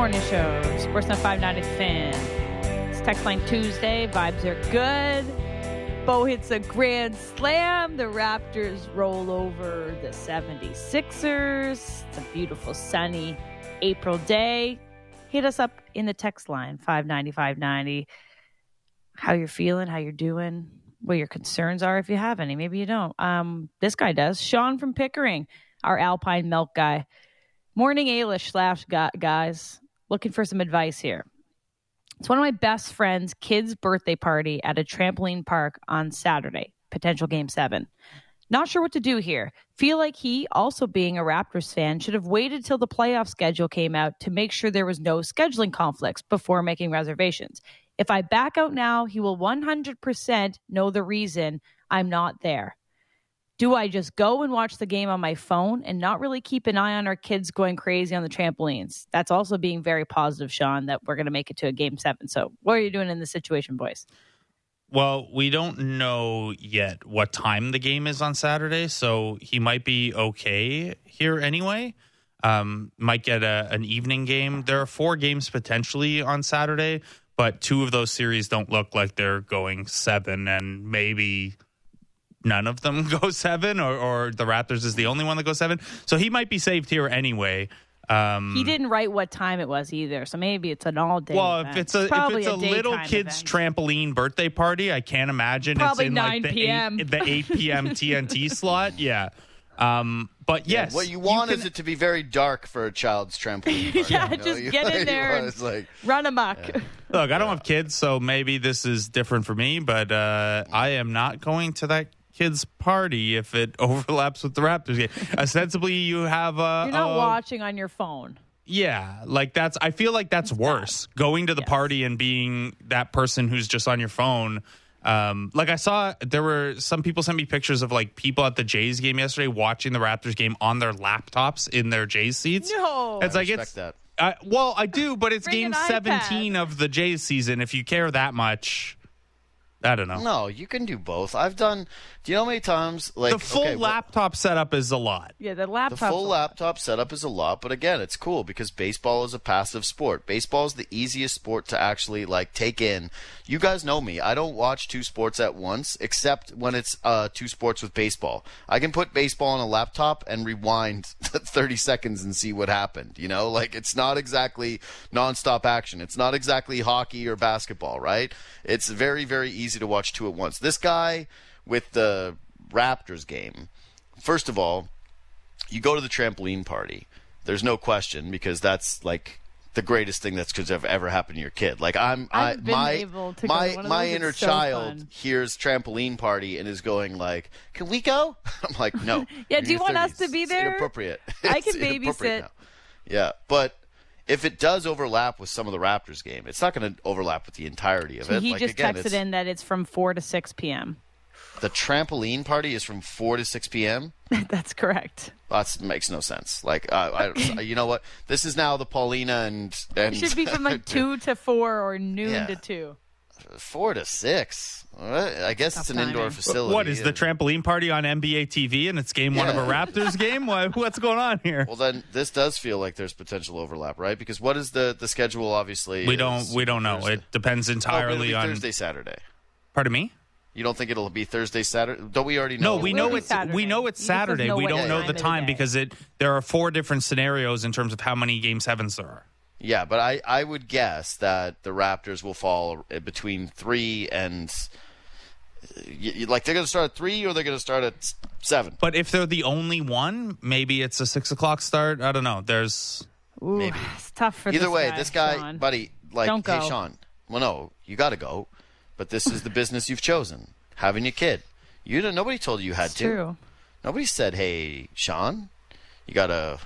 Morning Show, Sportsnet 590 Fan. It's Text Line Tuesday. Vibes are good. Bo hits a grand slam. The Raptors roll over the 76ers. It's a beautiful, sunny April day. Hit us up in the text line, 590-590. How you're feeling, how you're doing, what your concerns are, if you have any. Maybe you don't. This guy does. Sean from Pickering, our Alpine Milk guy. Morning Ailish / guys. Looking for some advice here. It's one of my best friend's kid's birthday party at a trampoline park on Saturday. Potential Game 7. Not sure what to do here. Feel like he, also being a Raptors fan, should have waited till the playoff schedule came out to make sure there was no scheduling conflicts before making reservations. If I back out now, he will 100% know the reason I'm not there. Do I just go and watch the game on my phone and not really keep an eye on our kids going crazy on the trampolines? That's also being very positive, Sean, that we're going to make it to a Game 7. So what are you doing in this situation, boys? Well, we don't know yet what time the game is on Saturday, so he might be okay here anyway. Might get an evening game. There are 4 games potentially on Saturday, but 2 of those series don't look like they're going 7, and maybe none of them go 7, or the Raptors is the only one that goes 7. So he might be saved here anyway. He didn't write what time it was either, so maybe it's an all-day event. If it's a little kid's trampoline birthday party, I can't imagine probably it's in 9 like p.m. the 8 p.m. TNT slot. Yeah. But yes. What you want is it to be very dark for a child's trampoline party. Yeah, just get in there and run amok. Yeah. Look, I don't have kids, so maybe this is different for me, but I am not going to that kid's party if it overlaps with the Raptors game. Ostensibly, you have you're not watching on your phone. Yeah, like I feel like that's worse. Bad. Going to the party and being that person who's just on your phone. Like I saw, there were some people sent me pictures of like people at the Jays game yesterday watching the Raptors game on their laptops in their Jays seats. No, it's like that. Well, I do, but it's Bring game 17 of the Jays season. If you care that much. I don't know. No, you can do both. I've done. Do you know how many times? Like the full laptop setup is a lot. Yeah, the full laptop setup is a lot. But again, it's cool because baseball is a passive sport. Baseball is the easiest sport to actually take in. You guys know me. I don't watch 2 sports at once, except when it's 2 sports with baseball. I can put baseball on a laptop and rewind 30 seconds and see what happened. You know, it's not exactly nonstop action. It's not exactly hockey or basketball, right? It's very, very easy to watch 2 at once. This guy with the Raptors game, first of all, you go to the trampoline party. There's no question because that's the greatest thing that could have ever happened to your kid. My inner child hears trampoline party and is going can we go? I'm like, no. Yeah, do you want us to be there? It's inappropriate. I can babysit. Now. Yeah, but if it does overlap with some of the Raptors game, it's not going to overlap with the entirety of it. He just texted in that it's from 4 to 6 p.m. The trampoline party is from 4 to 6 p.m.? That's correct. That makes no sense. You know what? This is now the Paulina and it should be from 2 to 4 or noon to 2. 4 to 6. I guess it's an indoor facility. What is the trampoline party on NBA TV and it's game 1 of a Raptors game? What's going on here? Well, then this does feel like there's potential overlap, right? Because what is the schedule? Obviously, we don't know. Thursday. It depends entirely on Thursday, Saturday. Pardon me? You don't think it'll be Thursday, Saturday? Don't we already know? No, we know it's Saturday. We don't know the time because there are 4 different scenarios in terms of how many Game 7s there are. Yeah, but I would guess that the Raptors will fall between 3 and they're going to start at 3 or they're going to start at 7. But if they're the only one, maybe it's a 6 o'clock start. I don't know. Maybe it's tough for either way. Guy, this guy, Sean. buddy, don't go. Hey, Sean. Well, no, you got to go. But this is the business you've chosen, having a kid. Nobody told you had to. True. Nobody said, hey, Sean, you got to...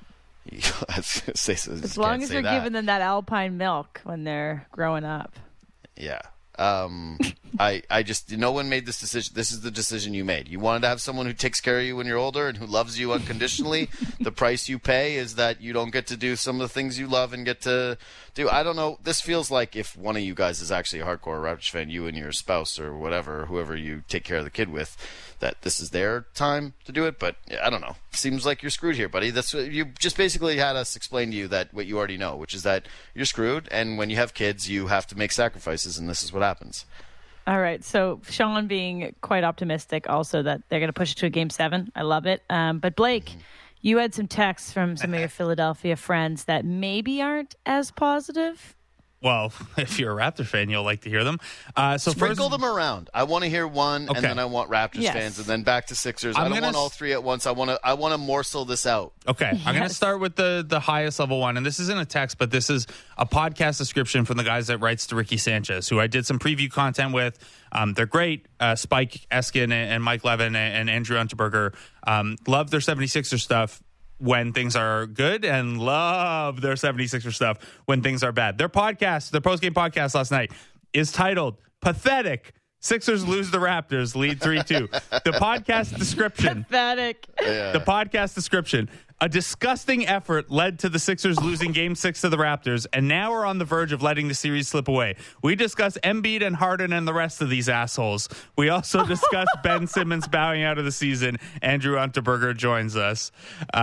as long as you're giving them that Alpine milk when they're growing up. Yeah. I just, no one made this decision. This is the decision you made. You wanted to have someone who takes care of you when you're older and who loves you unconditionally. The price you pay is that you don't get to do some of the things you love and get to do. I don't know. This feels like if one of you guys is actually a hardcore Raptors fan, you and your spouse or whatever, whoever you take care of the kid with, that this is their time to do it. But I don't know. Seems like you're screwed here, buddy. That's what you just basically had us explain to you, that what you already know, which is that you're screwed, and when you have kids, you have to make sacrifices, and this is what happens. All right. So Sean being quite optimistic also that they're going to push it to a Game 7. I love it. But Blake, you had some texts from some of your Philadelphia friends that maybe aren't as positive. Well, if you're a Raptor fan, you'll like to hear them. So Sprinkle them around. I want to hear one, and then I want Raptors fans, and then back to Sixers. I don't want all three at once. I want to morsel this out. Okay, I'm going to start with the highest level one, and this isn't a text, but this is a podcast description from the guys that writes to Ricky Sanchez, who I did some preview content with. They're great. Spike Eskin and Mike Levin and Andrew Unterberger love their 76er stuff when things are good, and love their 76er stuff when things are bad. Their podcast, their post-game podcast last night, is titled Pathetic. Sixers lose the Raptors, lead 3-2. The podcast description. Pathetic. Yeah. The podcast description. A disgusting effort led to the Sixers losing Game 6 to the Raptors, and now we're on the verge of letting the series slip away. We discuss Embiid and Harden and the rest of these assholes. We also discuss Ben Simmons bowing out of the season. Andrew Unterberger joins us.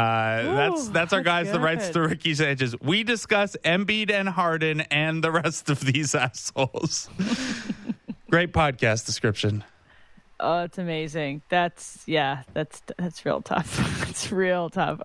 That's our guys, the rights to Ricky Sanchez. We discuss Embiid and Harden and the rest of these assholes. Great podcast description. Oh, it's amazing. That's real tough. It's real tough.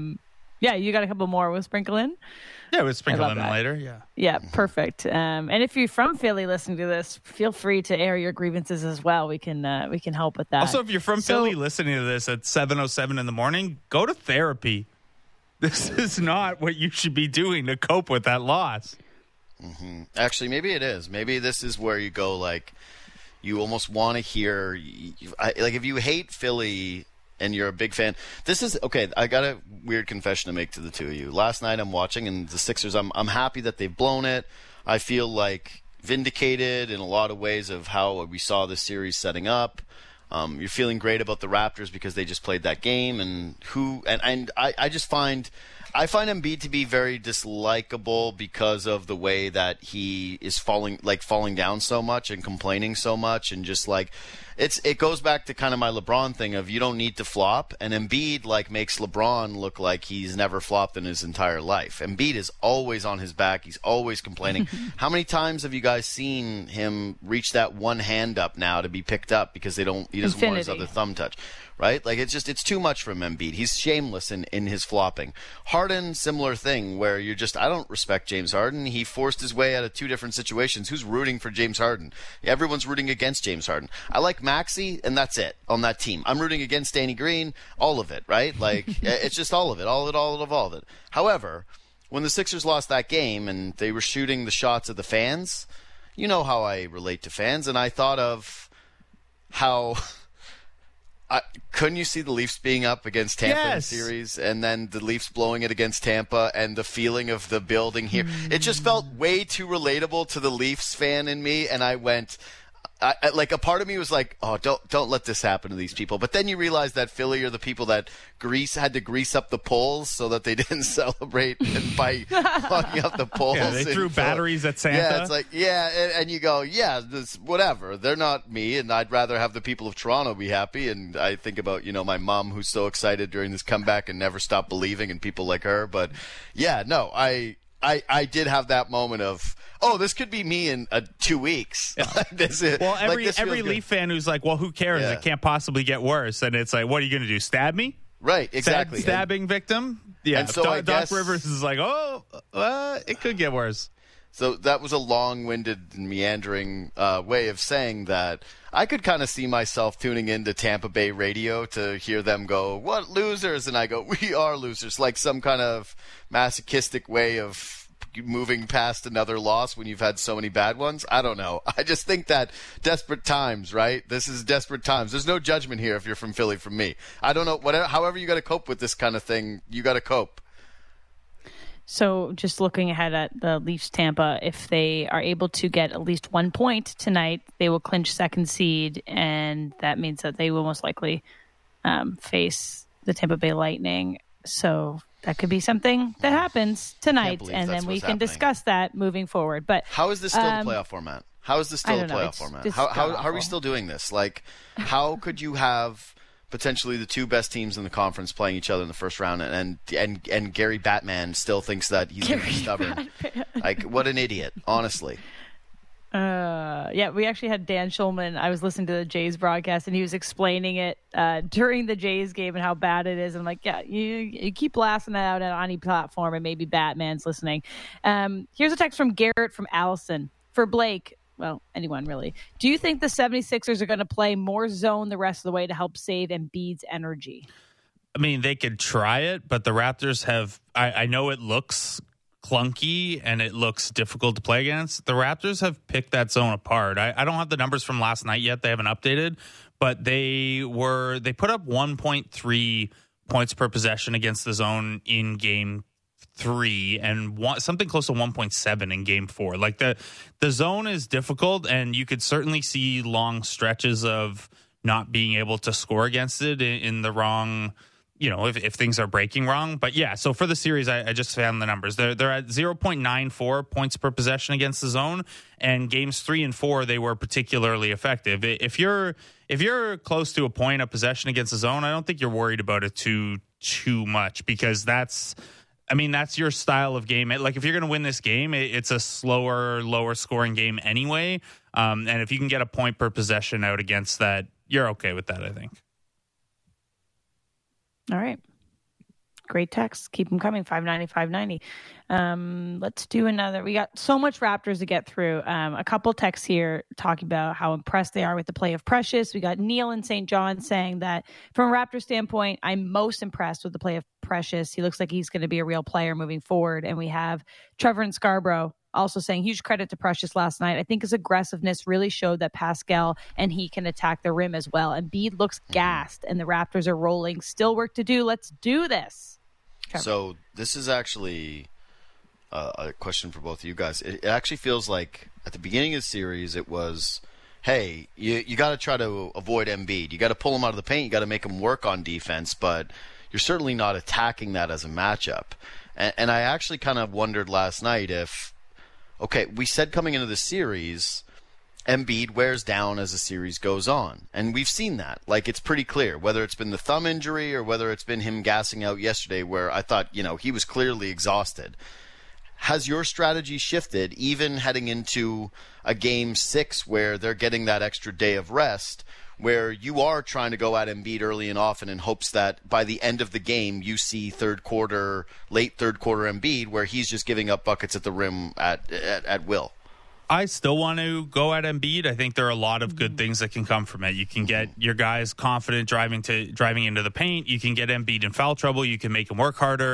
You got a couple more we'll sprinkle in? Yeah, we'll sprinkle in later. Yeah. Yeah, perfect. And if you're from Philly listening to this, feel free to air your grievances as well. We can help with that. Also, if you're from Philly listening to this at 7:07 in the morning, go to therapy. This is not what you should be doing to cope with that loss. Mm-hmm. Actually, maybe it is. Maybe this is where you go, like, you almost want to hear, like, if you hate Philly and you're a big fan. This is, okay, I got a weird confession to make to the two of you. Last night I'm watching, and the Sixers, I'm happy that they've blown it. I feel like vindicated in a lot of ways of how we saw this series setting up. You're feeling great about the Raptors because they just played that game, and I just find Embiid to be very dislikable because of the way that he is falling down so much and complaining so much, and just like it goes back to kind of my LeBron thing of you don't need to flop, and Embiid makes LeBron look like he's never flopped in his entire life. Embiid is always on his back. He's always complaining. How many times have you guys seen him reach that one hand up now to be picked up because he doesn't want his other thumb touch? Right? Like, it's too much from Embiid. He's shameless in his flopping. Harden, similar thing, where I don't respect James Harden. He forced his way out of two different situations. Who's rooting for James Harden? Everyone's rooting against James Harden. I like Maxey, and that's it on that team. I'm rooting against Danny Green, all of it, right? Like, it's just all of it. However, when the Sixers lost that game and they were shooting the shots at the fans, you know how I relate to fans, and I thought of how... couldn't you see the Leafs being up against Tampa in the series, and then the Leafs blowing it against Tampa, and the feeling of the building here? It just felt way too relatable to the Leafs fan in me, and I went... a part of me was like, oh, don't let this happen to these people. But then you realize that Philly are the people that had to grease up the poles so that they didn't celebrate by clogging up the poles. Yeah, they threw batteries at Santa. Yeah, it's like, and you go, this whatever. They're not me, and I'd rather have the people of Toronto be happy. And I think about, my mom who's so excited during this comeback and never stopped believing in people like her. But yeah, no, I did have that moment of, oh, this could be me in 2 weeks. Well, every Leaf fan who's like, well, who cares? Yeah. It can't possibly get worse. And it's like, what are you going to do? Stab me? Right, exactly. Stabbing victim? Yeah. And so Doc Rivers is like, it could get worse. So that was a long-winded, meandering way of saying that I could kind of see myself tuning into Tampa Bay radio to hear them go, what losers? And I go, we are losers. Like some kind of masochistic way of moving past another loss when you've had so many bad ones. I don't know. I just think that desperate times, right? This is desperate times. There's no judgment here if you're from Philly from me. I don't know. However you got to cope with this kind of thing, you got to cope. So just looking ahead at the Leafs Tampa, if they are able to get at least 1 point tonight, they will clinch second seed, and that means that they will most likely face the Tampa Bay Lightning. So that could be something that happens tonight, and then we can discuss that moving forward. But how is this still the playoff format? How is this still a playoff format? How are we still doing this? Like, how could you have potentially the two best teams in the conference playing each other in the first round, and Gary Batman still thinks that he's going to be stubborn? Like, what an idiot, honestly. Yeah, we actually had Dan Schulman. I was listening to the Jays broadcast, and he was explaining it during the Jays game and how bad it is. I'm like, yeah, you keep blasting that out on any platform, and maybe Batman's listening. Here's a text from Garrett from Allison. For Blake, well, anyone really. Do you think the 76ers are going to play more zone the rest of the way to help save Embiid's energy? I mean, they could try it, but the Raptors have, I know it looks clunky and it looks difficult to play against. The Raptors have picked that zone apart. I don't have the numbers from last night yet. They haven't updated, but they put up 1.3 points per possession against the zone in game 3 and something close to 1.7 in game 4. Like the zone is difficult, and you could certainly see long stretches of not being able to score against it in the wrong, if things are breaking wrong. But yeah, so for the series, I just found the numbers. They're at 0.94 points per possession against the zone, and games 3 and 4 they were particularly effective. If you're close to a point of possession against the zone, I don't think you're worried about it too much, because that's your style of game. Like, if you're going to win this game, it's a slower, lower scoring game anyway. And if you can get a point per possession out against that, you're okay with that, I think. All right. Great text. Keep them coming. 590. Let's do another. We got so much Raptors to get through. A couple texts here talking about how impressed they are with the play of Precious. We got Neil in St. John saying that from a Raptor standpoint, I'm most impressed with the play of Precious. He looks like he's going to be a real player moving forward. And we have Trevor in Scarborough also saying huge credit to Precious last night. I think his aggressiveness really showed that Pascal and he can attack the rim as well. And Embiid looks gassed, and the Raptors are rolling. Still work to do. Let's do this. Trevor. So this is actually a question for both of you guys. It actually feels like at the beginning of the series it was, hey, you got to try to avoid Embiid. You got to pull him out of the paint. You got to make him work on defense, but you're certainly not attacking that as a matchup. And I actually kind of wondered last night if, okay, we said coming into the series, Embiid wears down as the series goes on. And we've seen that. Like, it's pretty clear, whether it's been the thumb injury or whether it's been him gassing out yesterday, where I thought, he was clearly exhausted. Has your strategy shifted, even heading into a game 6 where they're getting that extra day of rest, where you are trying to go at Embiid early and often in hopes that by the end of the game you see late third quarter Embiid where he's just giving up buckets at the rim at will? I still want to go at Embiid. I think there are a lot of good things that can come from it. You can get your guys confident driving into the paint. You can get Embiid in foul trouble. You can make him work harder.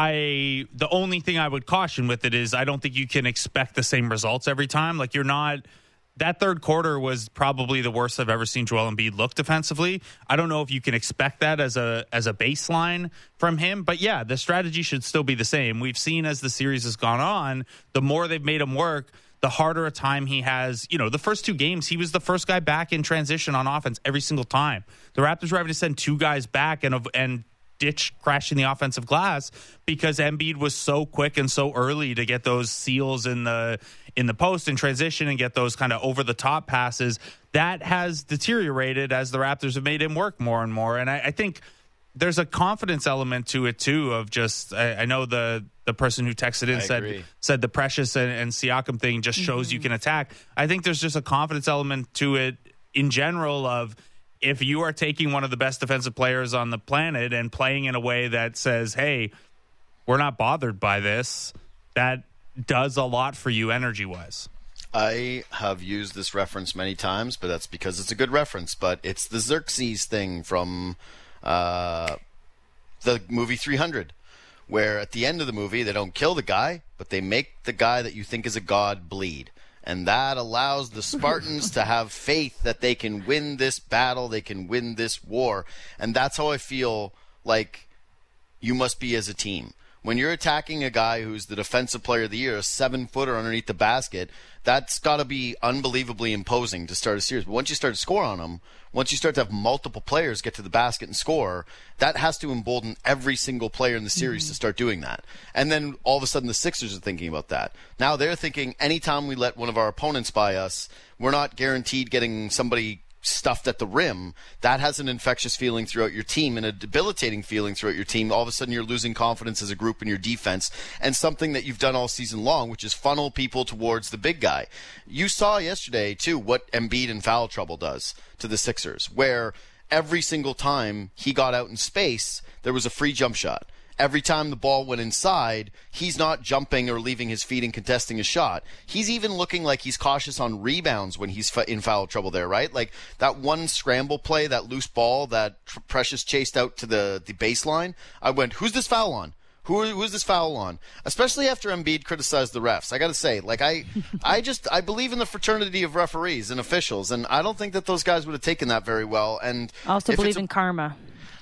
The only thing I would caution with it is I don't think you can expect the same results every time. Like, you're not. That third quarter was probably the worst I've ever seen Joel Embiid look defensively. I don't know if you can expect that as a baseline from him. But yeah, the strategy should still be the same. We've seen as the series has gone on, the more they've made him work, the harder a time he has. The first 2 games, he was the first guy back in transition on offense every single time. The Raptors were having to send 2 guys back and ditch crashing the offensive glass because Embiid was so quick and so early to get those seals in the post in transition and get those kind of over the top passes. That has deteriorated as the Raptors have made him work more and more. And I think there's a confidence element to it too, of just, I know the person who texted in said the Precious and Siakam thing just shows you can attack. I think there's just a confidence element to it in general of, if you are taking one of the best defensive players on the planet and playing in a way that says, hey, we're not bothered by this, that does a lot for you energy-wise. I have used this reference many times, but that's because it's a good reference. But it's the Xerxes thing from the movie 300, where at the end of the movie, they don't kill the guy, but they make the guy that you think is a god bleed. And that allows the Spartans to have faith that they can win this battle, they can win this war. And that's how I feel like you must be as a team. When you're attacking a guy who's the defensive player of the year, a 7-footer underneath the basket, that's got to be unbelievably imposing to start a series. But once you start to score on them, once you start to have multiple players get to the basket and score, that has to embolden every single player in the series to start doing that. And then all of a sudden the Sixers are thinking about that. Now they're thinking anytime we let one of our opponents by us, we're not guaranteed getting somebody stuffed at the rim. That has an infectious feeling throughout your team and a debilitating feeling throughout your team. All of a sudden you're losing confidence as a group in your defense, and something that you've done all season long, which is funnel people towards the big guy. You saw yesterday too what Embiid in foul trouble does to the Sixers, where every single time he got out in space, there was a free jump shot. Every time the ball went inside, he's not jumping or leaving his feet and contesting a shot. He's even looking like he's cautious on rebounds when he's in foul trouble there, right? Like that one scramble play, that loose ball that Precious chased out to the baseline. I went, who's this foul on? Who's this foul on? Especially after Embiid criticized the refs. I got to say, like I believe in the fraternity of referees and officials, and I don't think that those guys would have taken that very well. And I also believe in karma.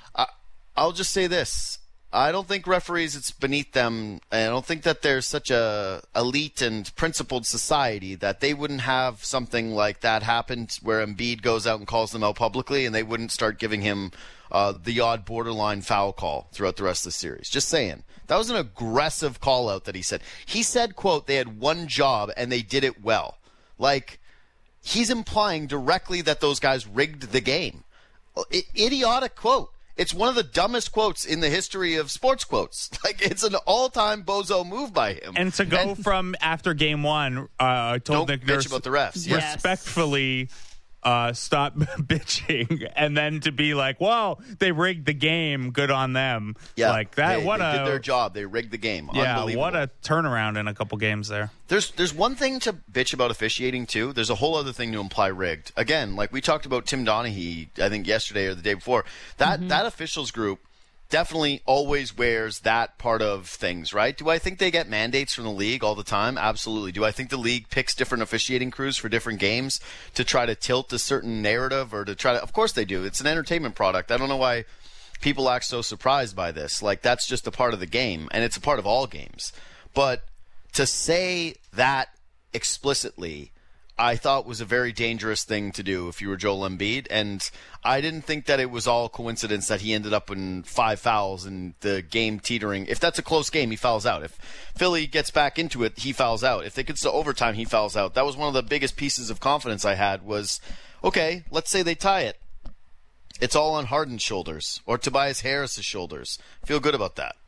I'll just say this. I don't think referees, it's beneath them. I don't think that there's such a elite and principled society that they wouldn't have something like that happen where Embiid goes out and calls them out publicly, and they wouldn't start giving him the odd borderline foul call throughout the rest of the series. Just saying. That was an aggressive call out that he said. He said, quote, they had one job and they did it well. Like, he's implying directly that those guys rigged the game. Idiotic quote. It's one of the dumbest quotes in the history of sports quotes. Like, it's an all-time bozo move by him. And to go from after game one, I told Nick Nurse about the refs. Yes. Respectfully stop bitching, and then to be like, well, they rigged the game, good on them. Yeah, like that. They did their job. They rigged the game. Yeah, what a turnaround in a couple games there. There's one thing to bitch about officiating too. There's a whole other thing to imply rigged. Again, like we talked about Tim Donaghy, I think yesterday or the day before. That officials group definitely always wears that part of things, right? Do I think they get mandates from the league all the time? Absolutely. Do I think the league picks different officiating crews for different games to try to tilt a certain narrative or to try to... Of course they do. It's an entertainment product. I don't know why people act so surprised by this. Like, that's just a part of the game, and it's a part of all games. But to say that explicitly, I thought was a very dangerous thing to do if you were Joel Embiid, and I didn't think that it was all coincidence that he ended up in 5 fouls and the game teetering. If that's a close game, he fouls out. If Philly gets back into it, he fouls out. If it gets to overtime, he fouls out. That was one of the biggest pieces of confidence I had was, okay, let's say they tie it. It's all on Harden's shoulders or Tobias Harris's shoulders. Feel good about that.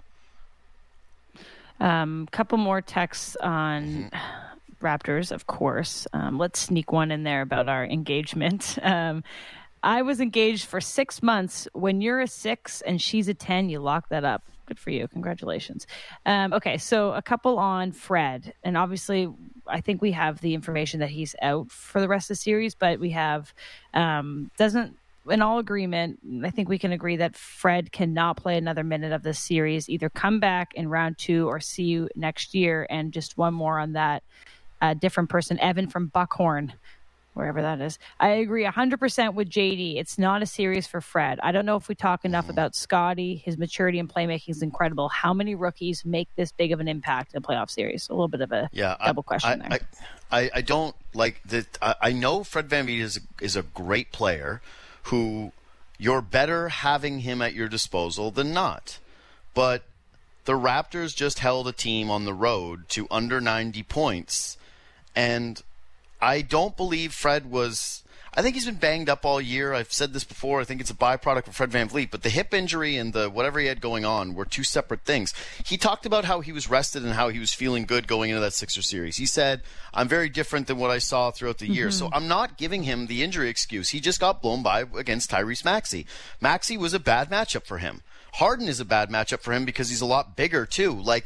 Couple more texts on... Raptors, of course. Let's sneak one in there about our engagement. I was engaged for 6 months. When you're a 6 and she's a 10, you lock that up. Good for you. Congratulations. Okay, so a couple on Fred. And obviously, I think we have the information that he's out for the rest of the series, but we have in all agreement, I think we can agree that Fred cannot play another minute of this series, either come back in round 2 or see you next year. And just one more on that. Different person, Evan from Buckhorn, wherever that is. I agree 100% with JD. It's not a series for Fred. I don't know if we talk enough about Scotty. His maturity and playmaking is incredible. How many rookies make this big of an impact in a playoff series? A little bit of a double question there. I don't like that. I know Fred VanVleet is a great player who you're better having him at your disposal than not. But the Raptors just held a team on the road to under 90 points. And I don't believe Fred was... I think he's been banged up all year. I've said this before. I think it's a byproduct of Fred VanVleet. But the hip injury and the whatever he had going on were two separate things. He talked about how he was rested and how he was feeling good going into that Sixer series. He said, I'm very different than what I saw throughout the year. So I'm not giving him the injury excuse. He just got blown by against Tyrese Maxey. Maxey was a bad matchup for him. Harden is a bad matchup for him because he's a lot bigger, too. Like,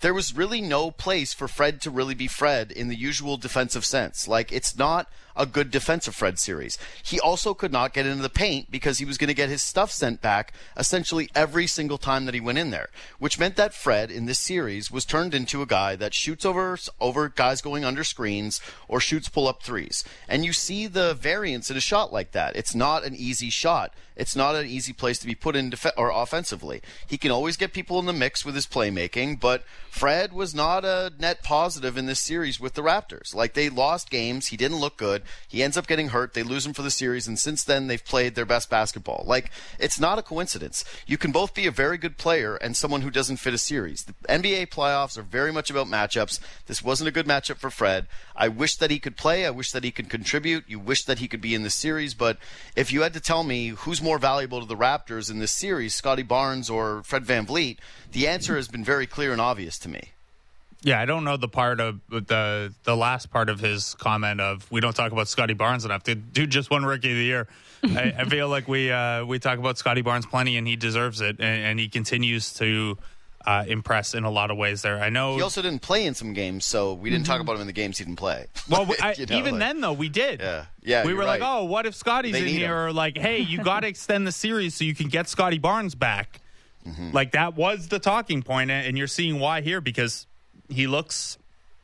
there was really no place for Fred to really be Fred in the usual defensive sense. Like, it's not a good defensive Fred series. He also could not get into the paint because he was going to get his stuff sent back essentially every single time that he went in there, which meant that Fred in this series was turned into a guy that shoots over guys going under screens or shoots pull-up threes. And you see the variance in a shot like that. It's not an easy shot. It's not an easy place to be put in or offensively. He can always get people in the mix with his playmaking, but Fred was not a net positive in this series with the Raptors. Like, they lost games. He didn't look good. He ends up getting hurt. They lose him for the series, and since then they've played their best basketball. Like, it's not a coincidence. You can both be a very good player and someone who doesn't fit a series. The NBA playoffs are very much about matchups. This wasn't a good matchup for Fred. I wish that he could play. I wish that he could contribute. You wish that he could be in this series, but if you had to tell me who's more valuable to the Raptors in this series, Scotty Barnes or Fred VanVleet, the answer has been very clear and obvious to me. Yeah, I don't know the part of the last part of his comment of we don't talk about Scotty Barnes enough. The dude just won Rookie of the Year. I feel like we talk about Scotty Barnes plenty, and he deserves it, and he continues to impress in a lot of ways there. I know he also didn't play in some games, so we didn't talk about him in the games he didn't play. Well, then though, we did. Yeah, we were right. like, oh, what if Scotty's in here? Or like, hey, you got to extend the series so you can get Scotty Barnes back. Mm-hmm. Like, that was the talking point, and you're seeing why here because he looks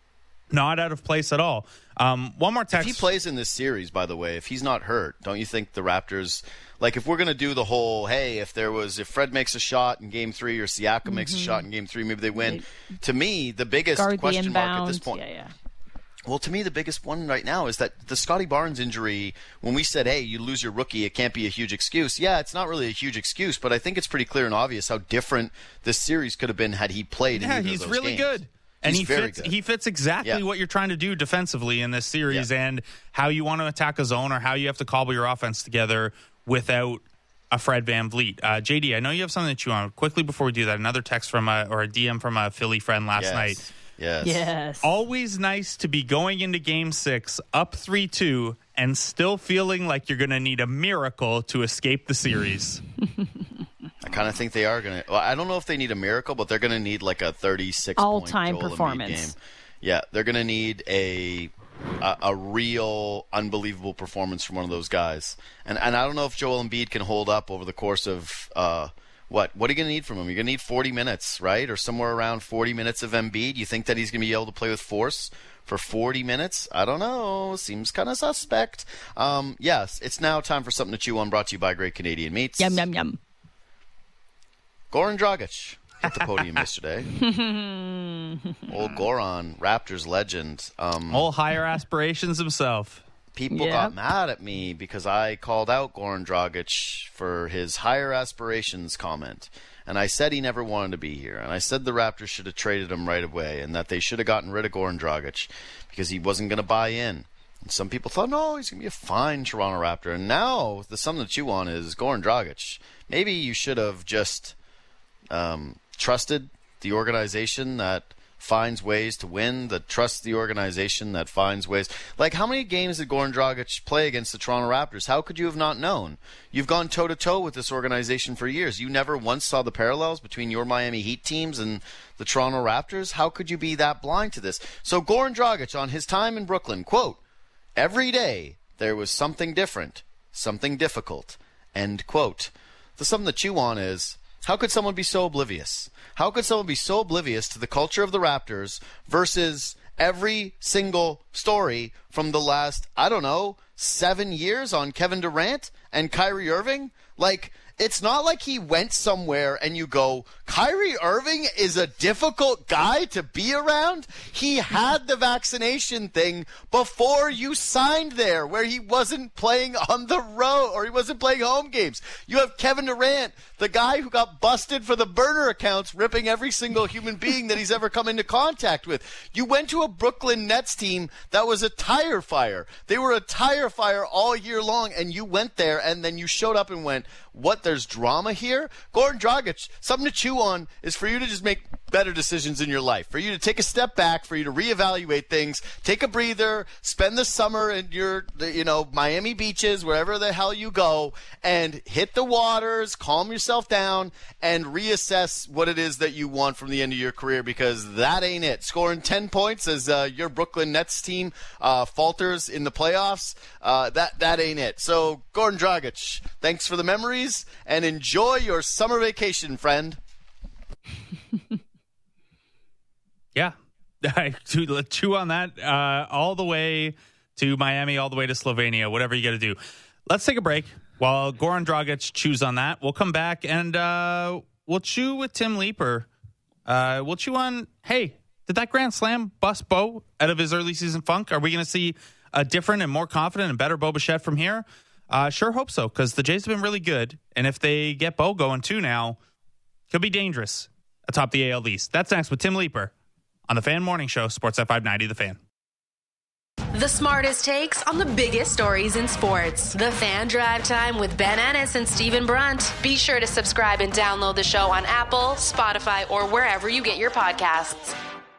not out of place at all. One more text. If he plays in this series, by the way, if he's not hurt, don't you think the Raptors, like, if we're going to do the whole, hey, if Fred makes a shot in Game 3 or Siakam makes a shot in Game 3, maybe they win. To me, the biggest question mark at this point. Yeah. Well, to me, the biggest one right now is that the Scotty Barnes injury, when we said, hey, you lose your rookie, it can't be a huge excuse. Yeah, it's not really a huge excuse, but I think it's pretty clear and obvious how different this series could have been had he played in either of those games. Yeah, he's really good. And he fits exactly what you're trying to do defensively in this series and how you want to attack a zone or how you have to cobble your offense together without a Fred VanVleet. JD, I know you have something that you want. Quickly before we do that, another text from or a DM from a Philly friend last night. Yes. Always nice to be going into Game 6 up 3-2 and still feeling like you're going to need a miracle to escape the series. I kind of think they are going to. Well, I don't know if they need a miracle, but they're going to need like a 36 all-time Joel performance. Embiid game. Yeah, they're going to need a real unbelievable performance from one of those guys. And I don't know if Joel Embiid can hold up over the course of what are you going to need from him? You're going to need 40 minutes, right? Or somewhere around 40 minutes of Embiid. You think that he's going to be able to play with force for 40 minutes? I don't know. Seems kind of suspect. Yes, it's now time for Something to Chew On, brought to you by Great Canadian Meats. Yum, yum, yum. Goran Dragic at the podium yesterday. Old Goran, Raptors legend. Old higher aspirations himself. People got mad at me because I called out Goran Dragic for his higher aspirations comment. And I said he never wanted to be here. And I said the Raptors should have traded him right away and that they should have gotten rid of Goran Dragic because he wasn't going to buy in. And some people thought, no, he's going to be a fine Toronto Raptor. And now the something to chew on is Goran Dragic. Maybe you should have just trusted the organization that finds ways to win, that trusts the organization that finds ways. Like, how many games did Goran Dragic play against the Toronto Raptors? How could you have not known? You've gone toe-to-toe with this organization for years. You never once saw the parallels between your Miami Heat teams and the Toronto Raptors? How could you be that blind to this? So Goran Dragic, on his time in Brooklyn, quote, "Every day there was something different, something difficult," end quote. The something to chew on is, how could someone be so oblivious? How could someone be so oblivious to the culture of the Raptors versus every single story from the last, 7 years on Kevin Durant and Kyrie Irving? Like, it's not like he went somewhere and you go, Kyrie Irving is a difficult guy to be around. He had the vaccination thing before you signed there, where he wasn't playing on the road or he wasn't playing home games. You have Kevin Durant, the guy who got busted for the burner accounts, ripping every single human being that he's ever come into contact with. You went to a Brooklyn Nets team that was a tire fire. They were a tire fire all year long, and you went there and then you showed up and went, what there's drama here, Goran Dragic, something to chew on is for you to just make better decisions in your life, for you to take a step back, for you to reevaluate things, take a breather, spend the summer in your, Miami beaches, wherever the hell you go, and hit the waters, calm yourself down, and reassess what it is that you want from the end of your career, because that ain't it. Scoring 10 points as your Brooklyn Nets team falters in the playoffs, that ain't it. So, Goran Dragic, thanks for the memories, and enjoy your summer vacation, friend. Yeah. Chew on that all the way to Miami, all the way to Slovenia, whatever you got to do. Let's take a break while Goran Dragic chews on that. We'll come back and we'll chew with Tim Leeper. We'll chew on, hey, did that Grand Slam bust Bo out of his early season funk? Are we going to see a different and more confident and better Bo Bichette from here? Sure hope so, because the Jays have been really good. And if they get Bo going too now, could be dangerous atop the AL East. That's next with Tim Leeper on the Fan Morning Show, Sportsnet 590, The Fan. The smartest takes on the biggest stories in sports. The Fan Drive Time with Ben Ennis and Stephen Brunt. Be sure to subscribe and download the show on Apple, Spotify, or wherever you get your podcasts.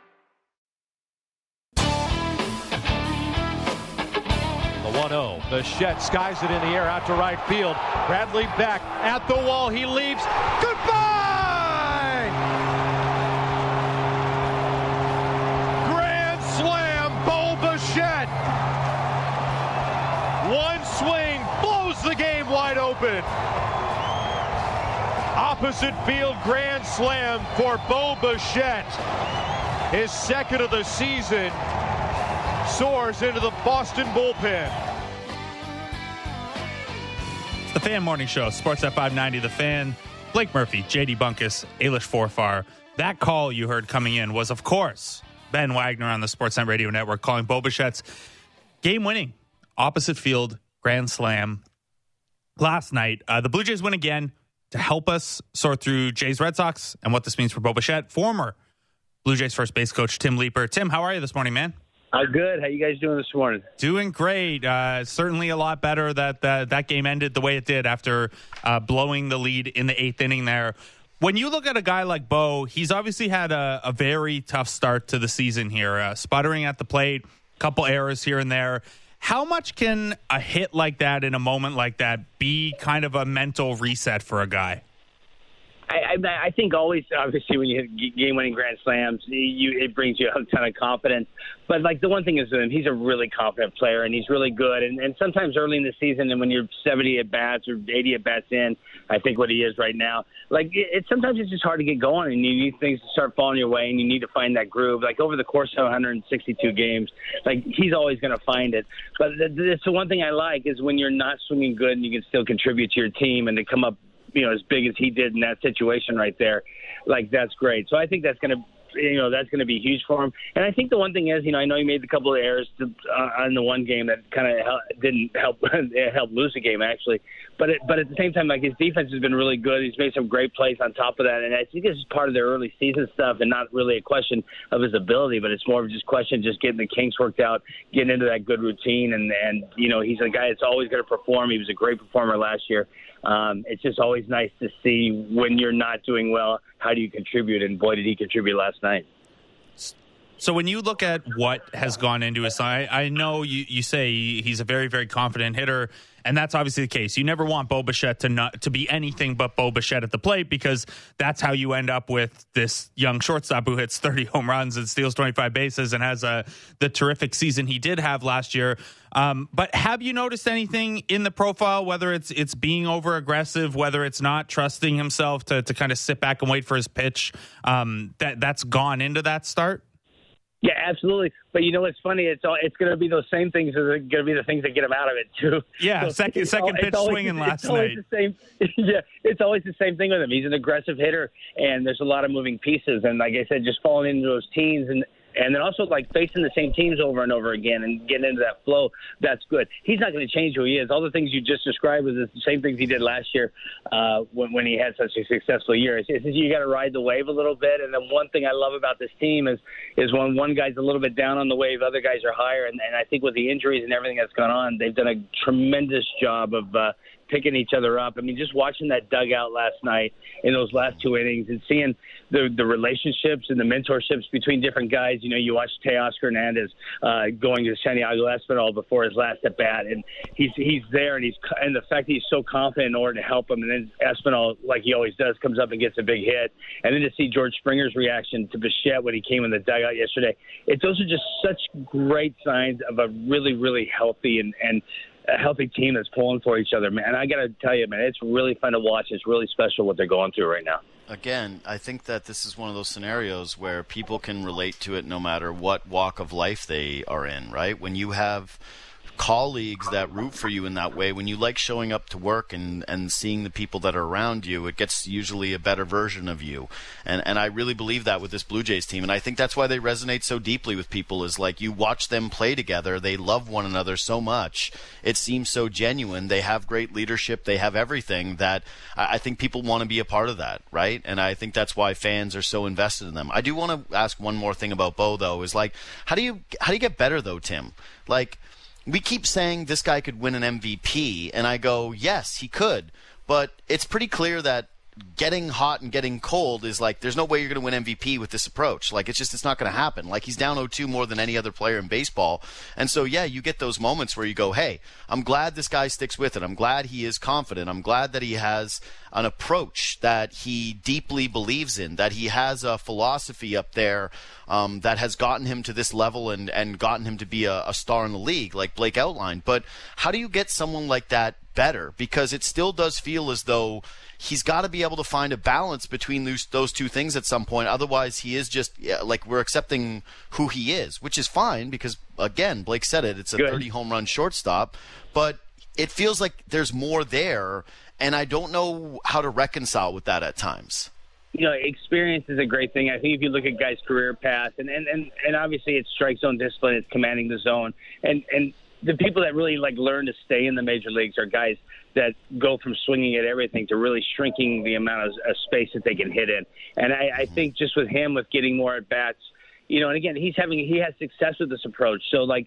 The 1-0. Bichette skies it in the air out to right field. Bradley back at the wall. He leaves. Goodbye! Grand slam, Bo Bichette. One swing blows the game wide open. Opposite field grand slam for Bo Bichette. His second of the season. Soars into the Boston bullpen. It's the Fan Morning Show, Sportsnet 590, The Fan. Blake Murphy, J.D. Bunkus, Ailish Forfar. That call you heard coming in was, of course, Ben Wagner on the Sportsnet Radio Network calling Bo Bichette's game-winning opposite field grand slam last night. The Blue Jays win again. To help us sort through Jays Red Sox and what this means for Bo Bichette, former Blue Jays first base coach Tim Leeper. Tim, how are you this morning, man? Good. How you guys doing this morning? Doing great. Certainly a lot better that game ended the way it did after blowing the lead in the eighth inning there. When you look at a guy like Bo, he's obviously had a very tough start to the season here. Sputtering at the plate, a couple errors here and there. How much can a hit like that in a moment like that be kind of a mental reset for a guy? I think always, obviously, when you hit game-winning grand slams, it brings you a ton of confidence. But, the one thing is he's a really confident player, and he's really good. And sometimes early in the season, and when you're 70 at-bats or 80 at-bats in, I think what he is right now, sometimes it's just hard to get going, and you need things to start falling your way, and you need to find that groove. Over the course of 162 games, he's always going to find it. But it's the one thing I like is when you're not swinging good and you can still contribute to your team and to come up as big as he did in that situation right there, that's great. So I think that's going to be huge for him. And I think the one thing is, I know he made a couple of errors on the one game that kind of didn't help help lose the game actually. But at the same time, his defense has been really good. He's made some great plays on top of that, and I think this is part of their early season stuff, and not really a question of his ability, but it's more of just getting the kinks worked out, getting into that good routine, and he's a guy that's always going to perform. He was a great performer last year. It's just always nice to see when you're not doing well, how do you contribute? And boy, did he contribute last night. So when you look at what has gone into his, I know you say he's a very, very confident hitter, and that's obviously the case. You never want Bo Bichette to be anything but Bo Bichette at the plate, because that's how you end up with this young shortstop who hits 30 home runs and steals 25 bases and has the terrific season he did have last year. But have you noticed anything in the profile, whether it's being over aggressive, whether it's not trusting himself to kind of sit back and wait for his pitch, that's gone into that start? Yeah, absolutely. But what's funny? It's going to be those same things that are going to be the things that get him out of it too. Yeah, so second pitch swinging last night. It's always the same thing with him. He's an aggressive hitter, and there's a lot of moving pieces. And like I said, just falling into those teams and then also facing the same teams over and over again and getting into that flow, that's good. He's not going to change who he is. All the things you just described was the same things he did last year when he had such a successful year. It's you got to ride the wave a little bit. And then one thing I love about this team is when one guy's a little bit down on the wave, other guys are higher. And I think with the injuries and everything that's gone on, they've done a tremendous job of picking each other up. I mean, just watching that dugout last night in those last 2 innings and seeing the relationships and the mentorships between different guys. You know, you watch Teoscar Hernandez going to Santiago Espinal before his last at bat, and he's there, and the fact that he's so confident in order to help him, and then Espinal, like he always does, comes up and gets a big hit, and then to see George Springer's reaction to Bichette when he came in the dugout yesterday, those are just such great signs of a really, really healthy and a healthy team that's pulling for each other, man. I got to tell you, man, it's really fun to watch. It's really special what they're going through right now. Again, I think that this is one of those scenarios where people can relate to it no matter what walk of life they are in, right? When you have colleagues that root for you in that way, when you like showing up to work and seeing the people that are around you, it gets usually a better version of you. And I really believe that with this Blue Jays team. And I think that's why they resonate so deeply with people, is like you watch them play together. They love one another so much. It seems so genuine. They have great leadership. They have everything that I think people want to be a part of that, right? And I think that's why fans are so invested in them. I do want to ask one more thing about Bo, though, is like, how do you get better, though, Tim? Like, we keep saying this guy could win an MVP, and I go, yes, he could. But it's pretty clear that getting hot and getting cold is like, there's no way you're going to win MVP with this approach. Like, it's not going to happen. Like, he's down 0-2 more than any other player in baseball. And so, yeah, you get those moments where you go, hey, I'm glad this guy sticks with it. I'm glad he is confident. I'm glad that he has an approach that he deeply believes in, that he has a philosophy up there that has gotten him to this level and gotten him to be a star in the league, like Blake outlined. But how do you get someone like that better? Because it still does feel as though he's got to be able to find a balance between those two things at some point. Otherwise, he is just like, we're accepting who he is, which is fine because, again, Blake said it, it's a 30 home run shortstop. But it feels like there's more there, and I don't know how to reconcile with that at times. You know, experience is a great thing. I think if you look at guys' career path, and obviously it's strike zone discipline, it's commanding the zone, and the people that really like learn to stay in the major leagues are guys that go from swinging at everything to really shrinking the amount of space that they can hit in. And I think just with him, with getting more at bats, you know, and again, he has success with this approach. So like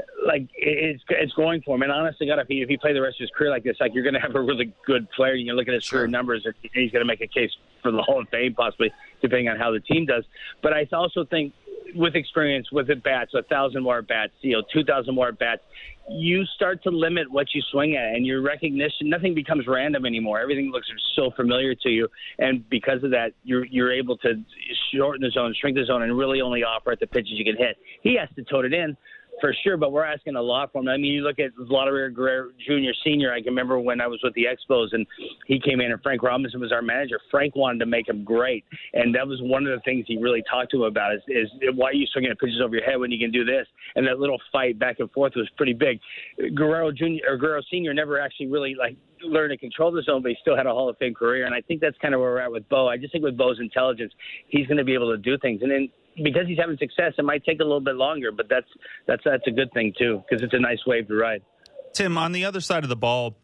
it's going for him. And honestly, God, if he played the rest of his career like this, like, you're going to have a really good player. You can look at his career numbers, and he's going to make a case for the Hall of Fame, possibly, depending on how the team does. But I also think with experience, with at bats, 1,000 more at bats, 2,000 more at bats, you start to limit what you swing at, and your recognition, nothing becomes random anymore. Everything looks so familiar to you, and because of that, you're able to shorten the zone, shrink the zone, and really only offer at the pitches you can hit. He has to tote it in for sure, but we're asking a lot from him. I mean, you look at Vladimir Guerrero Jr., Sr. I can remember when I was with the Expos, and he came in, and Frank Robinson was our manager. Frank wanted to make him great, and that was one of the things he really talked to him about is why are you swinging at pitches over your head when you can do this? And that little fight back and forth was pretty big. Guerrero Jr. or Guerrero Sr. never actually really learned to control the zone, but he still had a Hall of Fame career, and I think that's kind of where we're at with Bo. I just think with Bo's intelligence, he's going to be able to do things, and then because he's having success, it might take a little bit longer, but that's a good thing too, because it's a nice wave to ride. Tim, on the other side of the ball,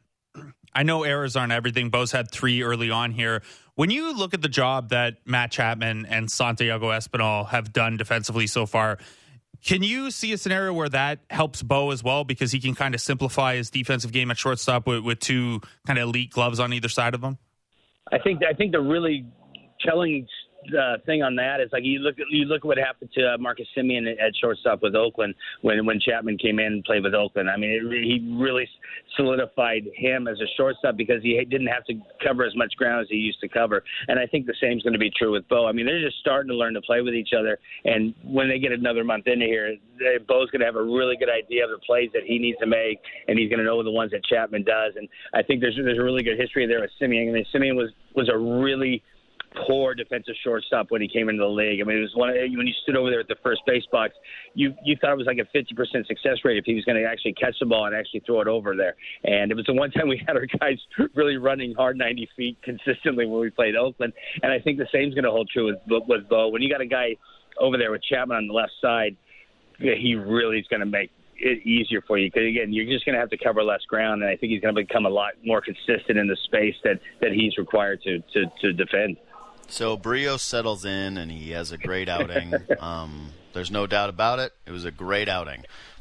I know errors aren't everything. Bo's had 3 early on here. When you look at the job that Matt Chapman and Santiago Espinal have done defensively so far, can you see a scenario where that helps Bo as well, because he can kind of simplify his defensive game at shortstop with 2 kind of elite gloves on either side of him? I think the really telling thing on that is, like, you look at what happened to Marcus Semien at shortstop with Oakland when Chapman came in and played with Oakland. I mean, he really solidified him as a shortstop because he didn't have to cover as much ground as he used to cover. And I think the same is going to be true with Bo. I mean, they're just starting to learn to play with each other. And when they get another month into here, Bo's going to have a really good idea of the plays that he needs to make, and he's going to know the ones that Chapman does. And I think there's a really good history there with Semien. I mean, Semien was a really poor defensive shortstop when he came into the league. I mean, it was when you stood over there at the first base box, you thought it was like a 50% success rate if he was going to actually catch the ball and actually throw it over there. And it was the one time we had our guys really running hard 90 feet consistently when we played Oakland. And I think the same is going to hold true with Bo. When you got a guy over there with Chapman on the left side, he really is going to make it easier for you, because again, you're just going to have to cover less ground, and I think he's going to become a lot more consistent in the space that he's required to defend. So Berríos settles in, and he has a great outing. There's no doubt about it. It was a great outing.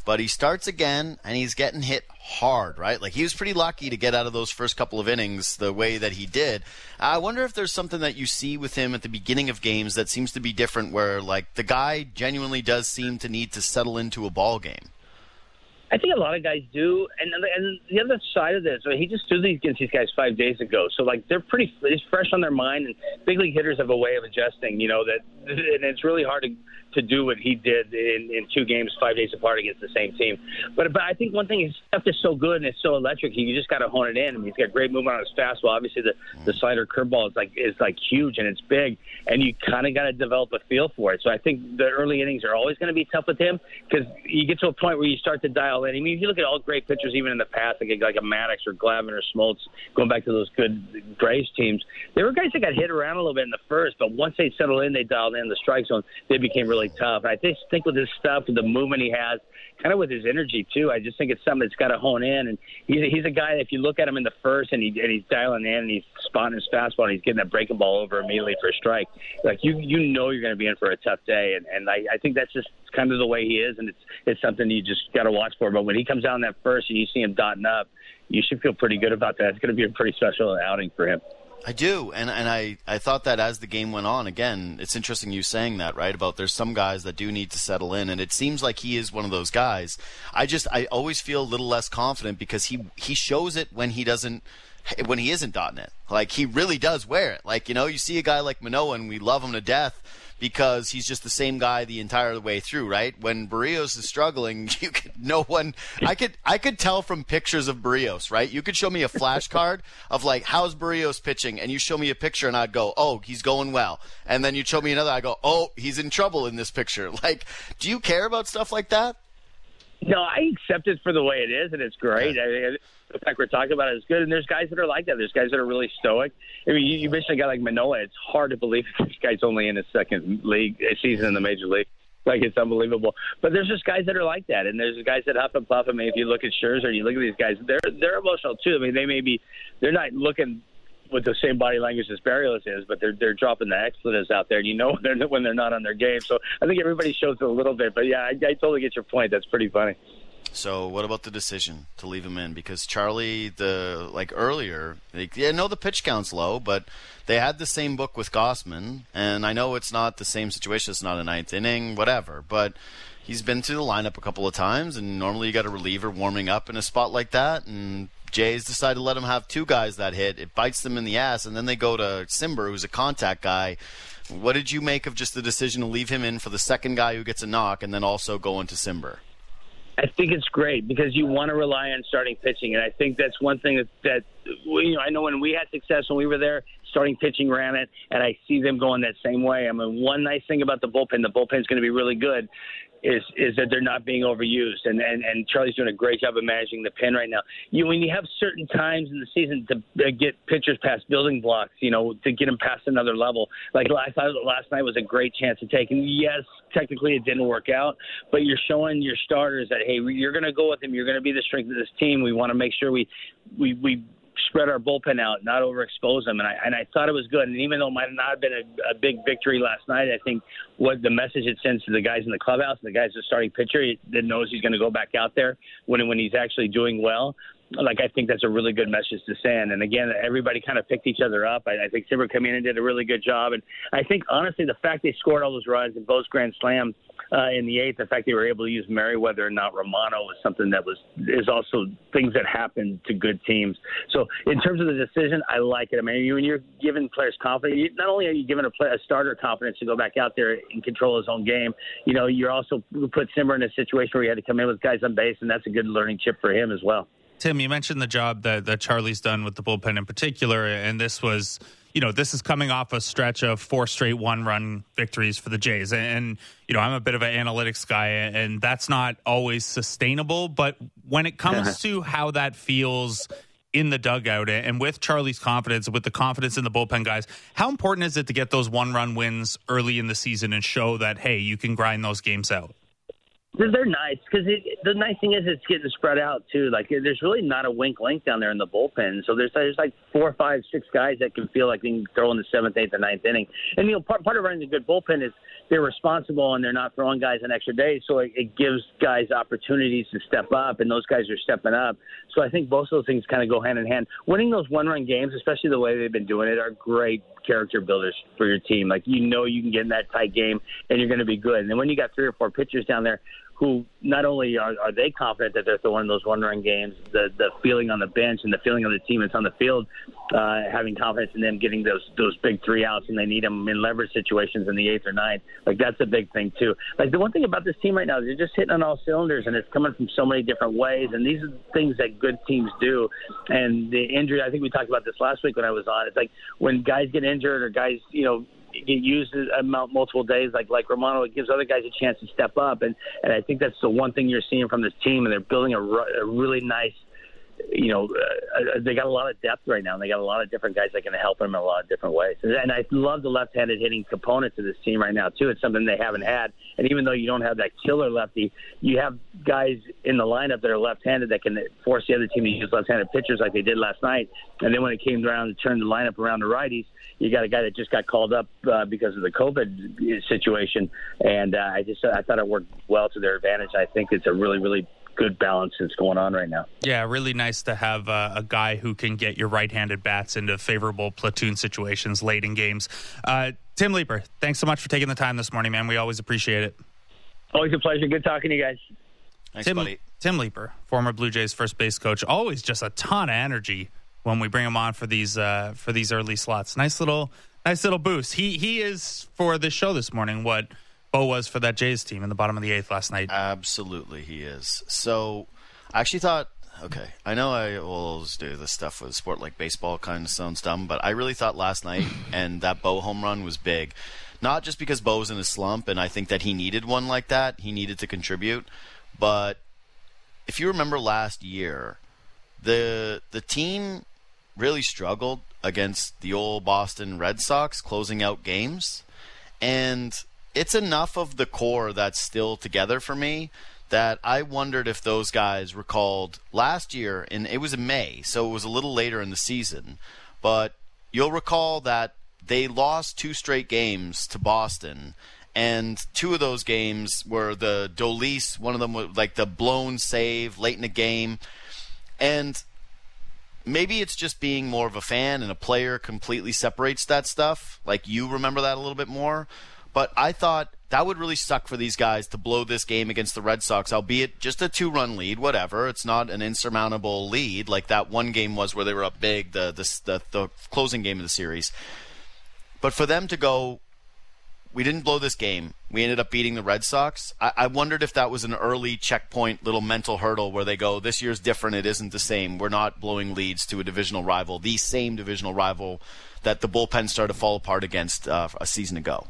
but he starts again, and he's getting hit hard, right? Like, he was pretty lucky to get out of those first couple of innings the way that he did. I wonder if there's something that you see with him at the beginning of games that seems to be different, where, like, the guy genuinely does seem to need to settle into a ball game. I think a lot of guys do, and the other side of this, he just threw against these guys 5 days ago, so like it's fresh on their mind, and big league hitters have a way of adjusting, that, and it's really hard to do what he did in 2 games 5 days apart against the same team. But I think one thing, his stuff is so good and it's so electric, you just got to hone it in. I mean, he's got great movement on his fastball. Obviously, the slider curveball is like huge and it's big, and you kind of got to develop a feel for it. So I think the early innings are always going to be tough with him, because you get to a point where you start to dial in. I mean, if you look at all great pitchers, even in the past, like a Maddox or Glavine or Smoltz, going back to those good Braves teams, there were guys that got hit around a little bit in the first, but once they settled in, they dialed in the strike zone, they became really tough. And I think with his stuff, with the movement he has, kind of with his energy too, I just think it's something that's got to hone in. And he's a guy that if you look at him in the first and he's dialing in and he's spotting his fastball and he's getting that breaking ball over immediately for a strike, like you know you're going to be in for a tough day. And I think that's just kind of the way he is, and it's something you just got to watch for. But when he comes out in that first and you see him dotting up, you should feel pretty good about that. It's going to be a pretty special outing for him. I do, and I thought that as the game went on, again, it's interesting you saying that, right, about there's some guys that do need to settle in, and it seems like he is one of those guys. I always feel a little less confident because he shows it when he isn't dotting it. Like, he really does wear it. Like, you see a guy like Manoah, and we love him to death because he's just the same guy the entire way through, right? When Barrios is struggling, I could tell from pictures of Barrios, right? You could show me a flashcard of like, how's Barrios pitching? And you show me a picture and I'd go, oh, he's going well. And then you'd show me another, I go, oh, he's in trouble in this picture. Like, do you care about stuff like that? No, I accept it for the way it is, and it's great. Okay. The fact we're talking about it is good, and there's guys that are like that. There's guys that are really stoic. I mean, you mentioned a guy like Manoah. It's hard to believe this guy's only in his second season in the major league. Like, it's unbelievable. But there's just guys that are like that, and there's guys that huff and puff. I mean, if you look at Scherzer, you look at these guys, they're emotional too. I mean, they're not looking with the same body language as Barrios is, but they're dropping the expletives out there, and when they're not on their game. So I think everybody shows it a little bit. But yeah, I totally get your point. That's pretty funny. So what about the decision to leave him in? Because Charlie, earlier, I know the pitch count's low, but they had the same book with Gausman, and I know it's not the same situation. It's not a ninth inning, whatever, but he's been through the lineup a couple of times, and normally you got a reliever warming up in a spot like that, and Jays decided to let him have 2 guys that hit. It bites them in the ass, and then they go to Cimber, who's a contact guy. What did you make of just the decision to leave him in for the second guy who gets a knock and then also go into Cimber? I think it's great because you want to rely on starting pitching, and I think that's one thing that I know when we had success when we were there, starting pitching ran it, and I see them going that same way. I mean, one nice thing about the bullpen's going to be really good, is that they're not being overused, and Charlie's doing a great job of managing the pen right now. When you have certain times in the season to get pitchers past building blocks, to get them past another level. Like last night was a great chance to take, and yes, technically it didn't work out, but you're showing your starters that, hey, you're going to go with him. You're going to be the strength of this team. We want to make sure we spread our bullpen out, not overexpose them. And I thought it was good. And even though it might not have been a big victory last night, I think what the message it sends to the guys in the clubhouse, and the guys the starting pitcher that knows he's going to go back out there when he's actually doing well. Like, I think that's a really good message to send. And again, everybody kind of picked each other up. I think Cimber came in and did a really good job. And I think, honestly, the fact they scored all those runs in both Grand Slam in the 8th, the fact they were able to use Merriweather and not Romano was something that is also things that happen to good teams. So in terms of the decision, I like it. I mean, when you're giving players confidence, not only are you giving a starter confidence to go back out there and control his own game, you're also put Cimber in a situation where he had to come in with guys on base, and that's a good learning chip for him as well. Tim, you mentioned the job that Charlie's done with the bullpen in particular, and this was, this is coming off a stretch of 4 straight 1-run victories for the Jays. And I'm a bit of an analytics guy, and that's not always sustainable. But when it comes to how that feels in the dugout, and with Charlie's confidence, with the confidence in the bullpen guys, how important is it to get those 1-run wins early in the season and show that, hey, you can grind those games out? They're nice because the nice thing is it's getting spread out too. Like there's really not a wink link down there in the bullpen. So there's like 4, 5, 6 guys that can feel like they can throw in the 7th, 8th, and 9th inning. And part of running a good bullpen is they're responsible and they're not throwing guys an extra day. So it gives guys opportunities to step up, and those guys are stepping up. So I think both of those things kind of go hand in hand. Winning those 1-run games, especially the way they've been doing it, are great character builders for your team. Like you can get in that tight game and you're going to be good. And then when you got 3 or 4 pitchers down there who not only are they confident that they're throwing those 1-run games, the feeling on the bench and the feeling of the team that's on the field, having confidence in them getting those big 3 outs and they need them in leverage situations in the 8th or 9th. Like that's a big thing too. Like the one thing about this team right now is they're just hitting on all cylinders and it's coming from so many different ways. And these are things that good teams do. And the injury, I think we talked about this last week when I was on. It's like when guys get injured or guys, get used multiple days like Romano, it gives other guys a chance to step up. And I think that's the one thing you're seeing from this team. And they're building a really nice, they got a lot of depth right now. And they got a lot of different guys that can help them in a lot of different ways. And I love the left-handed hitting component to this team right now, too. It's something they haven't had. And even though you don't have that killer lefty, you have guys in the lineup that are left-handed that can force the other team to use left-handed pitchers like they did last night. And then when it came around to turn the lineup around to righties, you got a guy that just got called up because of the COVID situation. And I thought it worked well to their advantage. I think it's a really, really good balance that's going on right now. Yeah, really nice to have a guy who can get your right-handed bats into favorable platoon situations late in games. Tim Leeper, thanks so much for taking the time this morning, man. We always appreciate it. Always a pleasure. Good talking to you guys. Thanks, buddy. Tim Leeper, former Blue Jays first base coach, always just a ton of energy when we bring him on for these early slots. Nice little boost. He is for this show this morning what Bo was for that Jays team in the bottom of the 8th last night. Absolutely, he is. So I actually thought, okay, I know I will always do this stuff with a sport like baseball, kind of sounds dumb, but I really thought last night and that Bo home run was big. Not just because Bo was in a slump, and I think that he needed one like that. He needed to contribute. But if you remember last year, the team really struggled against the old Boston Red Sox closing out games. And it's enough of the core that's still together for me that I wondered if those guys recalled last year, and it was in May, so it was a little later in the season, but you'll recall that they lost 2 straight games to Boston, and 2 of those games were the Dolis, one of them was like the blown save late in the game, and maybe it's just being more of a fan and a player completely separates that stuff, like you remember that a little bit more. But I thought that would really suck for these guys to blow this game against the Red Sox, albeit just a 2-run lead, whatever. It's not an insurmountable lead like that one game was where they were up big, the closing game of the series. But for them to go, we didn't blow this game. We ended up beating the Red Sox. I wondered if that was an early checkpoint, little mental hurdle where they go, this year's different, it isn't the same. We're not blowing leads to a divisional rival, the same divisional rival that the bullpen started to fall apart against a season ago.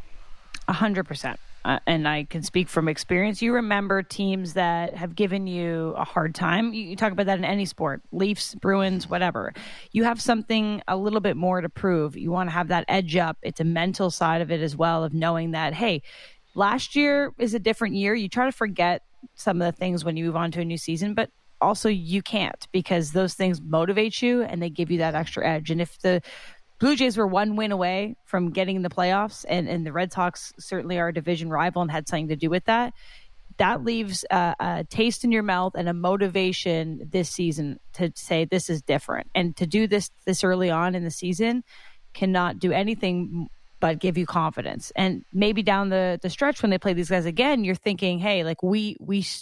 100%. And I can speak from experience. You remember teams that have given you a hard time. You talk about that in any sport, Leafs, Bruins, whatever. You have something a little bit more to prove. You want to have that edge up. It's a mental side of it as well, of knowing that, hey, last year is a different year. You try to forget some of the things when you move on to a new season, but also you can't, because those things motivate you and they give you that extra edge. And if the Blue Jays were 1 win away from getting in the playoffs, and the Red Sox certainly are a division rival and had something to do with that, that leaves a taste in your mouth and a motivation this season to say this is different. And to do this early on in the season cannot do anything but give you confidence. And maybe down the stretch when they play these guys again, you're thinking, hey, like we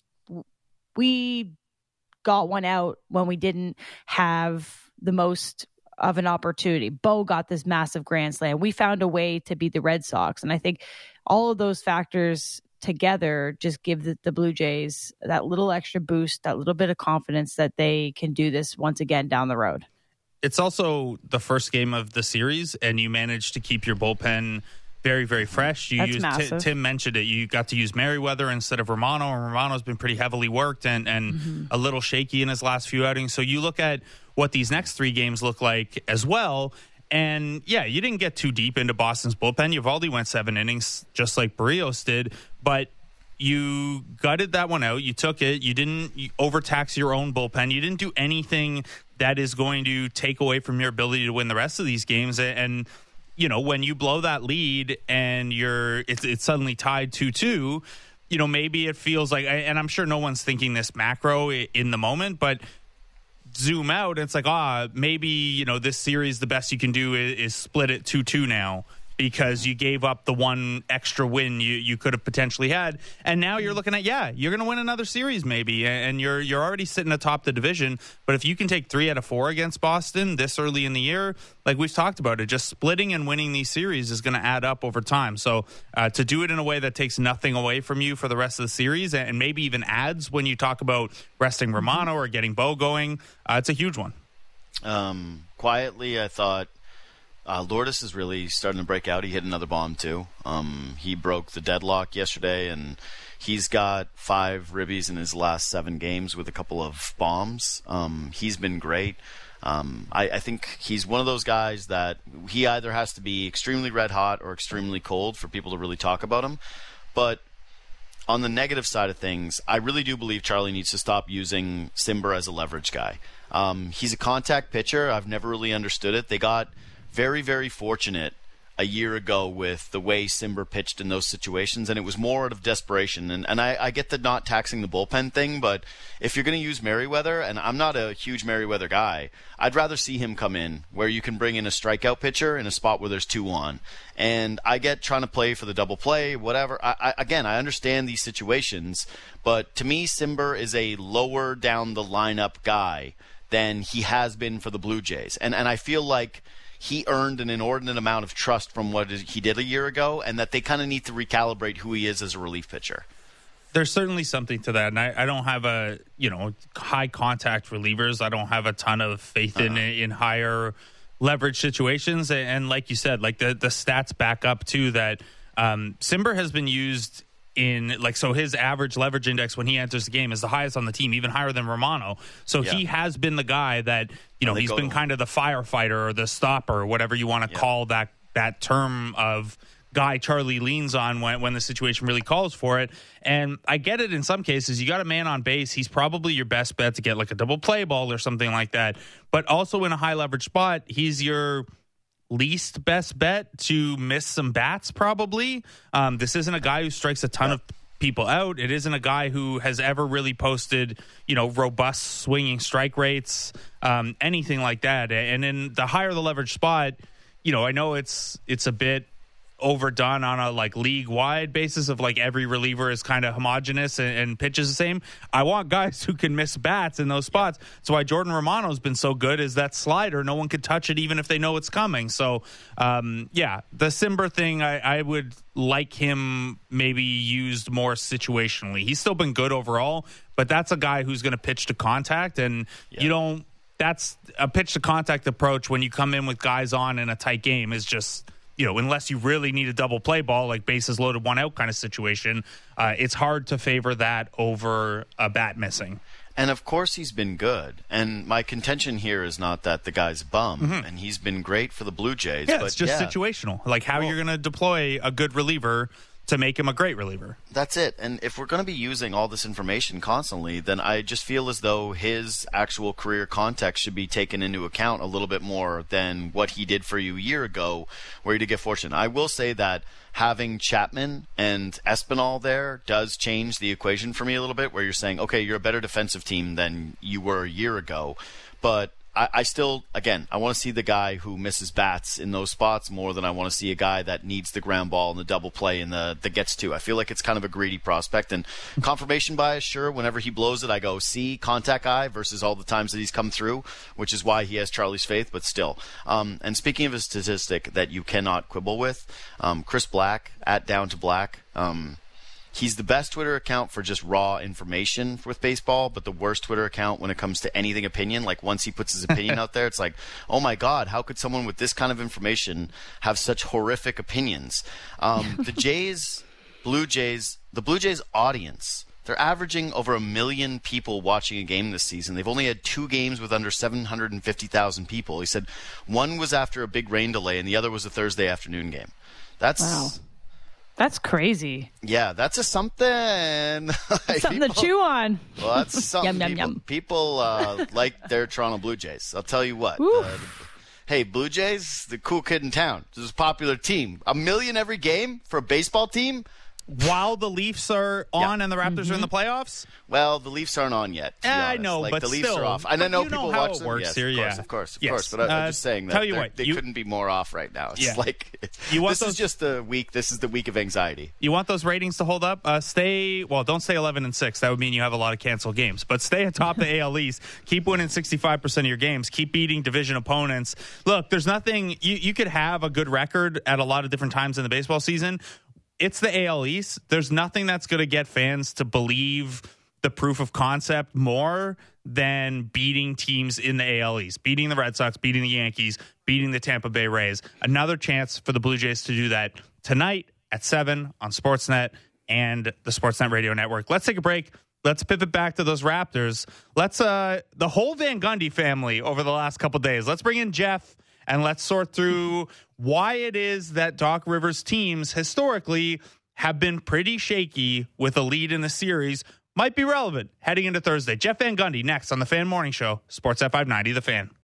got one out when we didn't have the most of an opportunity. Bo got this massive grand slam. We found a way to beat the Red Sox. And I think all of those factors together just give the Blue Jays that little extra boost, that little bit of confidence that they can do this once again down the road. It's also the first game of the series, and you managed to keep your bullpen very, very fresh. You used Tim mentioned it. You got to use Merriweather instead of Romano, and Romano's been pretty heavily worked and a little shaky in his last few outings. So you look at what these next 3 games look like as well. And yeah, you didn't get too deep into Boston's bullpen. Eovaldi went 7 innings just like Barrios did, but you gutted that one out. You took it. You didn't overtax your own bullpen. You didn't do anything that is going to take away from your ability to win the rest of these games. And when you blow that lead and it's suddenly tied 2-2, maybe it feels like, and I'm sure no one's thinking this macro in the moment, but zoom out, it's like, maybe, this series, the best you can do is split it 2-2 now, because you gave up the one extra win you could have potentially had. And now you're looking at, you're going to win another series maybe, and you're already sitting atop the division. But if you can take 3 out of 4 against Boston this early in the year, like we've talked about it, just splitting and winning these series is going to add up over time. So to do it in a way that takes nothing away from you for the rest of the series, and maybe even adds when you talk about resting Romano or getting Bo going, it's a huge one. Quietly, I thought, Lourdes is really starting to break out. He hit another bomb, too. He broke the deadlock yesterday, and he's got 5 ribbies in his last 7 games with a couple of bombs. He's been great. I think he's one of those guys that he either has to be extremely red hot or extremely cold for people to really talk about him. But on the negative side of things, I really do believe Charlie needs to stop using Cimber as a leverage guy. He's a contact pitcher. I've never really understood it. They got very, very fortunate a year ago with the way Cimber pitched in those situations, and it was more out of desperation. And I get the not taxing the bullpen thing, but if you're going to use Merriweather, and I'm not a huge Merriweather guy, I'd rather see him come in where you can bring in a strikeout pitcher in a spot where there's 2 on. And I get trying to play for the double play, whatever. I understand these situations, but to me, Cimber is a lower down the lineup guy than he has been for the Blue Jays. And I feel like he earned an inordinate amount of trust from what he did a year ago, and that they kind of need to recalibrate who he is as a relief pitcher. There's certainly something to that, and I don't have high contact relievers. I don't have a ton of faith in higher leverage situations, and like you said, like the stats back up too that Cimber has been used in, like, so his average leverage index when he enters the game is the highest on the team, even higher than Romano. So he has been the guy that, he's been kind of the firefighter or the stopper, whatever you want to call that term of guy Charlie leans on when the situation really calls for it. And I get it in some cases. You got a man on base. He's probably your best bet to get like a double play ball or something like that. But also in a high leverage spot, he's your least best bet to miss some bats, probably. This isn't a guy who strikes a ton of people out. It isn't a guy who has ever really posted, robust swinging strike rates, anything like that. And in the higher the leverage spot, I know it's a bit overdone on a like league wide basis of like every reliever is kind of homogenous and pitches the same. I want guys who can miss bats in those spots. That's why Jordan Romano's been so good, is that slider. No one can touch it even if they know it's coming. So the Cimber thing, I would like him maybe used more situationally. He's still been good overall, but that's a guy who's going to pitch to contact, and that's a pitch to contact approach when you come in with guys on in a tight game is just, unless you really need a double play ball, like bases loaded, 1 out kind of situation, it's hard to favor that over a bat missing. And of course he's been good. And my contention here is not that the guy's a bum, and he's been great for the Blue Jays. Yeah, it's just situational. Like how you're going to deploy a good reliever to make him a great reliever. That's it. And if we're going to be using all this information constantly, then I just feel as though his actual career context should be taken into account a little bit more than what he did for you a year ago, where he did get fortunate. I will say that having Chapman and Espinal there does change the equation for me a little bit, where you're saying, okay, you're a better defensive team than you were a year ago. But I still, again, I want to see the guy who misses bats in those spots more than I want to see a guy that needs the ground ball and the double play and the gets to. I feel like it's kind of a greedy prospect. And confirmation bias, sure, whenever he blows it, I go, see, contact guy versus all the times that he's come through, which is why he has Charlie's faith, but still. And speaking of a statistic that you cannot quibble with, Chris Black, at Down to Black, he's the best Twitter account for just raw information with baseball, but the worst Twitter account when it comes to anything opinion. Like once he puts his opinion out there, it's like, oh my God, how could someone with this kind of information have such horrific opinions? The Blue Jays audience, they're averaging over 1 million people watching a game this season. They've only had 2 games with under 750,000 people. He said one was after a big rain delay and the other was a Thursday afternoon game. That's... Wow. That's crazy. Yeah, that's a something. Something to chew on. Well, that's something Yum, yum, people like their Toronto Blue Jays. I'll tell you what. Hey, Blue Jays, the cool kid in town. This is a popular team. $1 million every game for a baseball team? While the Leafs are on and the Raptors are in the playoffs? Well, the Leafs aren't on yet. I know, like, but the Leafs still, are off. And I know you know people how watch it them. works Yes, here, of course. Yes. But I'm just saying that tell you what, they couldn't be more off right now. It's like this is just the week. This is the week of anxiety. You want those ratings to hold up? Don't stay 11-6. That would mean you have a lot of canceled games. But stay atop the AL East. Keep winning 65% of your games. Keep beating division opponents. Look, there's nothing you could have a good record at a lot of different times in the baseball season. It's the AL East. There's nothing that's going to get fans to believe the proof of concept more than beating teams in the AL East, beating the Red Sox, beating the Yankees, beating the Tampa Bay Rays. Another chance for the Blue Jays to do that tonight at 7 on Sportsnet and the Sportsnet Radio Network. Let's take a break. Let's pivot back to those Raptors. Let's the whole Van Gundy family over the last couple of days. Let's bring in Jeff and let's sort through why it is that Doc Rivers' teams historically have been pretty shaky with a lead in the series. Might be relevant heading into Thursday. Jeff Van Gundy next on the Fan Morning Show, Sportsnet 590, The Fan.